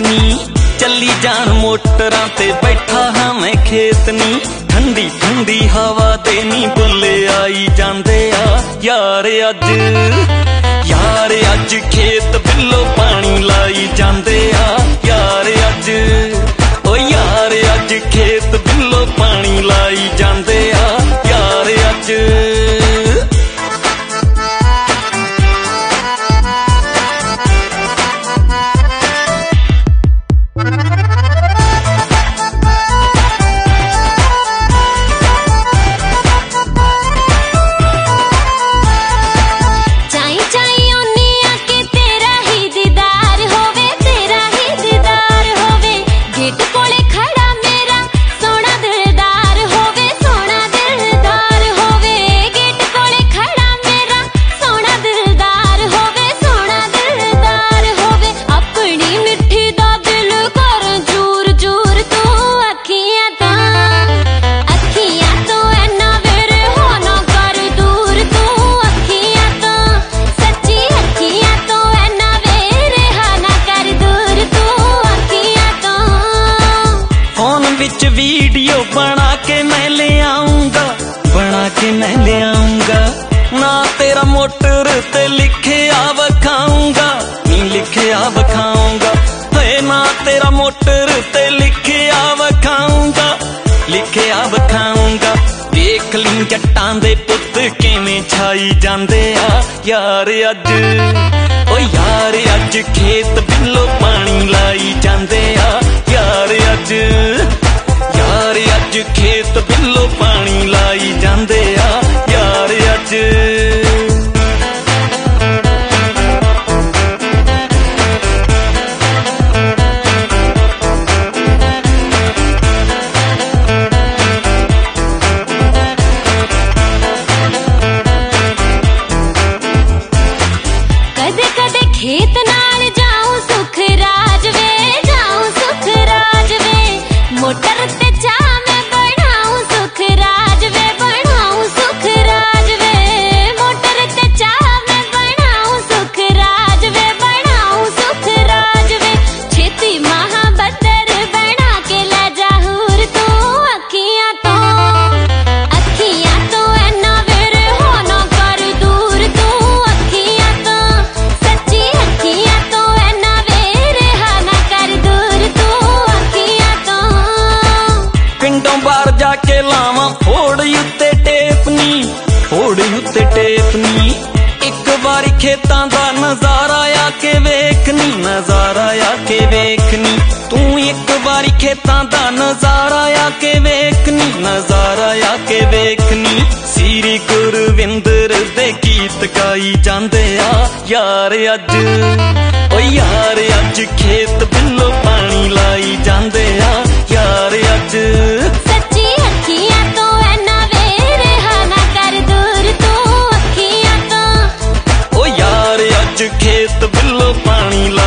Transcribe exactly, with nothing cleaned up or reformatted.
नी चली जान मोटरां ते बैठा हाँ मैं खेत नी ठंडी ठंडी हवा दे नी बुल्ले आई जांदे आ यार अज यार अज खेत बिल्लो पानी लाई जांदे आ यार अज ओ यार अज खेत बिल्लो पानी लाई जांदे आ यार अज वीडियो बना के मैं ले आऊंगा बना के मैं ले आऊंगा ना तेरा मोटर ते लिखे आ बखाऊंगा नी लिखे आ बखाऊंगा है ना तेरा मोटर ते लिखे आ बखाऊंगा लिखे आ बखाऊंगा देख ली जट्टां दे पुत किवें छाई जांदे आ यार अज ओ यार अज खेत बिल्लो पानी लाई जांदे आ यार अज यार अज खेत बिल्लो पानी लाई जांदे आ यार अज कदे कदे खेत नाल जाऊं सुख राज वे जाऊं सुख राज वे मोटर ते चा मैं बनाऊं सुख राज वे बनाऊं सुख राज वे मोटर ते चा मैं बनाऊं सुख राज वे बनाऊं सुख राज वे छेती महाबदर बना के ले जा हूर तू अखियां तो अखियां तो ऐना वेर हो ना कर दूर तू अखियां तो सच्ची अखियां तो ऐना वेर हा ना कर दूर तू अखियां तो पिंडों बाहर जाके लावां फोड़ उत्ते टेपनी फोड़ उत्ते टेपनी एक बारी खेतां दा नजारा आके वेखनी नजारा आके वेखनी तू एक बारी खेतां दा नजारा आके वेखनी नजारा आके वेखनी सीरी गुरविंदर दे गीत गाई जांदे आ यार अज ओ यार अज खेत बिल्लो पानी लाई जांदे आ यार अज सच्ची अखियां तो ऐना वेर हा ना कर दूर तू अखियां तो ओ यार अज खेत बिल्लो पानी लाई